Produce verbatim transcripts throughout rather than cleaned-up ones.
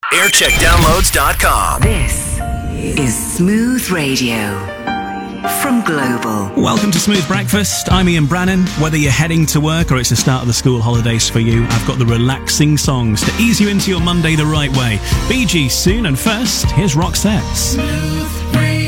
aircheck downloads dot com. This is Smooth Radio from Global. Welcome to Smooth Breakfast. I'm Ian Brannan. Whether you're heading to work or it's the start of the school holidays for you, I've got the relaxing songs to ease you into your Monday the right way. Bee Gees soon, and first, here's Roxette. Smooth Radio.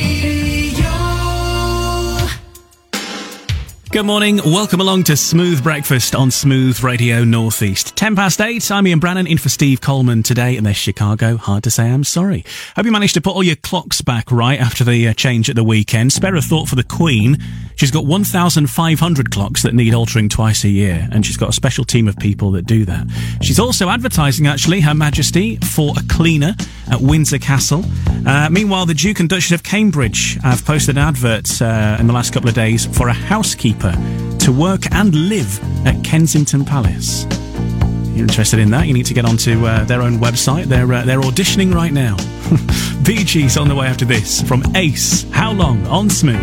Good morning. Welcome along to Smooth Breakfast on Smooth Radio Northeast. Ten past eight. I'm Ian Brannan, in for Steve Coleman today, and there's Chicago. Hard to say I'm sorry. Hope you managed to put all your clocks back right after the uh, change at the weekend. Spare a thought for the Queen. She's got one thousand five hundred clocks that need altering twice a year, and she's got a special team of people that do that. She's also advertising, actually, Her Majesty for a cleaner at Windsor Castle. Uh, meanwhile, the Duke and Duchess of Cambridge have posted an advert uh, in the last couple of days for a housekeeper to work and live at Kensington Palace. If you're interested in that, you need to get onto uh, their own website. They're uh, they're auditioning right now. Bee Gees on the way after this from Ace. How Long on Smooth.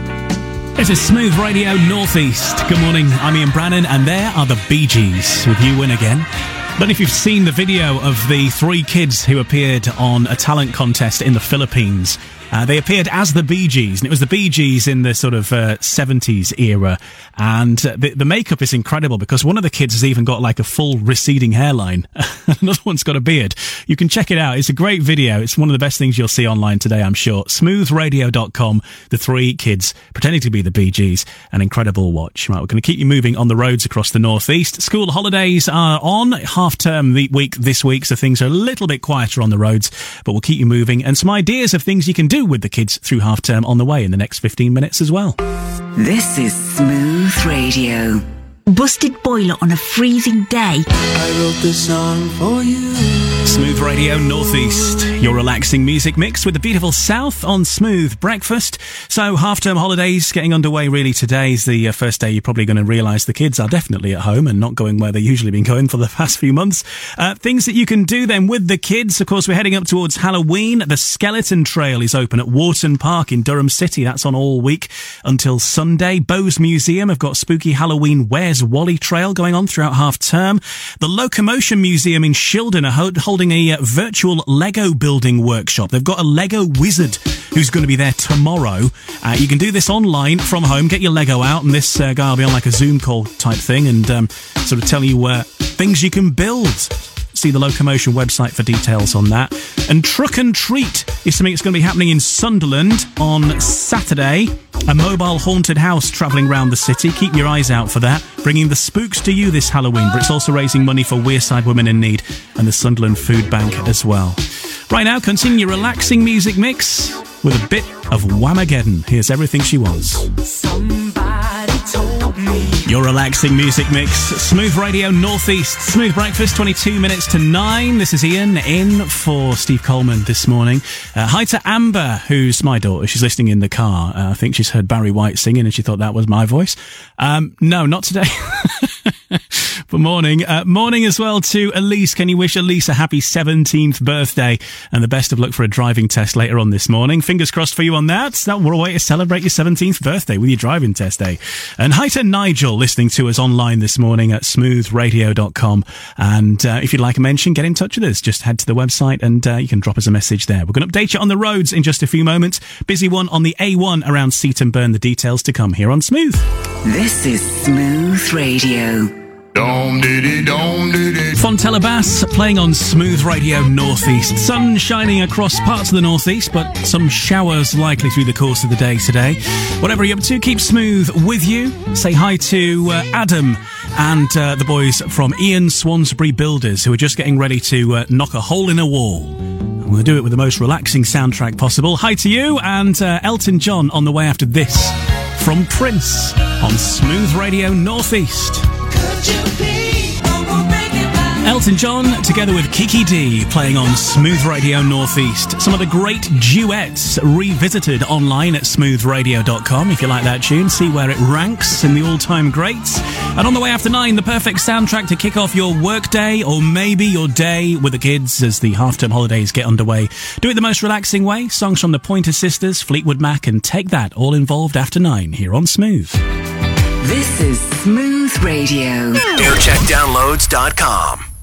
This is Smooth Radio Northeast. Good morning, I'm Ian Brannan, and there are the Bee Gees with You Win Again. I don't know if you've seen the video of the three kids who appeared on a talent contest in the Philippines. Uh, they appeared as the Bee Gees, and it was the Bee Gees in the sort of uh, seventies era. And uh, the, the makeup is incredible because one of the kids has even got like a full receding hairline. Another one's got a beard. You can check it out. It's a great video. It's one of the best things you'll see online today, I'm sure. smooth radio dot com. The three kids pretending to be the Bee Gees. An incredible watch. Right, we're going to keep you moving on the roads across the northeast. School holidays are on. Half-term the week this week, so things are a little bit quieter on the roads, but we'll keep you moving. And some ideas of things you can do with the kids through half-term on the way in the next fifteen minutes as well. This is Smooth Radio. Busted boiler on a freezing day. I wrote this song for you. Smooth Radio Northeast, your relaxing music mix with the beautiful South on Smooth Breakfast. So, half-term holidays getting underway really today is the uh, first day you're probably going to realise the kids are definitely at home and not going where they've usually been going for the past few months. Uh, things that you can do then with the kids, of course, we're heading up towards Halloween. The Skeleton Trail is open at Wharton Park in Durham City. That's on all week until Sunday. Bowes Museum have got Spooky Halloween Where's Wally Trail going on throughout half-term. The Locomotion Museum in Shildon are ho- holding a uh, virtual Lego building workshop. They've got a Lego wizard who's going to be there tomorrow. Uh, you can do this online from home. Get your Lego out, and this uh, guy will be on like a Zoom call type thing and um, sort of tell you uh, things you can build. See the Locomotion website for details on that. And Truck and Treat is something that's going to be happening in Sunderland on Saturday. A mobile haunted house travelling around the city. Keep your eyes out for that. Bringing the spooks to you this Halloween, but it's also raising money for Wearside Women in Need and the Sunderland Food Bank as well. Right now, continue your relaxing music mix with a bit of Whamageddon. Here's Everything She Wants. Somebody told me. Your relaxing music mix. Smooth Radio Northeast. Smooth Breakfast, twenty-two minutes to nine. This is Ian in for Steve Coleman this morning. Uh, hi to Amber, who's my daughter. She's listening in the car. Uh, I think she's heard Barry White singing and she thought that was my voice. Um, no, not today. But morning. Uh, morning as well to Elise. Can you wish Elise a happy seventeenth birthday and the best of luck for a driving test later on this morning? Fingers crossed for you on that. That what a way to celebrate your seventeenth birthday with your driving test day. And hi to Nigel, listening to us online this morning at smooth radio dot com. And uh, if you'd like a mention, get in touch with us. Just head to the website and uh, you can drop us a message there. We're going to update you on the roads in just a few moments. Busy one on the A one around Seaton Burn. The details to come here on Smooth. This is Smooth Radio. Fontella Bass playing on Smooth Radio Northeast. Sun shining across parts of the northeast, but some showers likely through the course of the day today. Whatever you're up to, keep Smooth with you. Say hi to uh, Adam and uh, the boys from Ian Swansbury Builders, who are just getting ready to uh, knock a hole in a wall. And we'll do it with the most relaxing soundtrack possible. Hi to you and uh, Elton John on the way after this from Prince on Smooth Radio Northeast. Elton John together with Kiki D playing on Smooth Radio Northeast. Some of the great duets revisited online at smooth radio dot com. If you like that tune, see where it ranks in the all-time greats. And on the way after nine, the perfect soundtrack to kick off your workday or maybe your day with the kids as the half-term holidays get underway. Do it the most relaxing way. Songs from the Pointer Sisters, Fleetwood Mac and Take That, all involved after nine here on Smooth. This is Smooth Radio. aircheck downloads dot com.